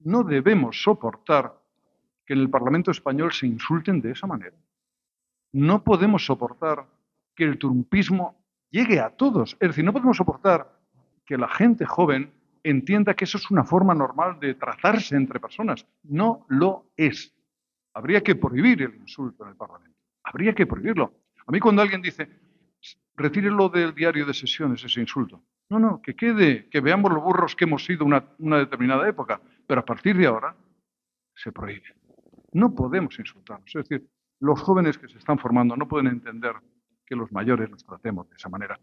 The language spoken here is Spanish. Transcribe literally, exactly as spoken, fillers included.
No debemos soportar que en el Parlamento español se insulten de esa manera. No podemos soportar que el trumpismo llegue a todos. Es decir, no podemos soportar que la gente joven entienda que eso es una forma normal de tratarse entre personas. No lo es. Habría que prohibir el insulto en el Parlamento. Habría que prohibirlo. A mí cuando alguien dice, retírelo del diario de sesiones ese insulto. No, no, que quede, que veamos los burros que hemos sido una, una determinada época, pero a partir de ahora se prohíbe. No podemos insultarnos. Es decir, los jóvenes que se están formando no pueden entender que los mayores nos tratemos de esa manera.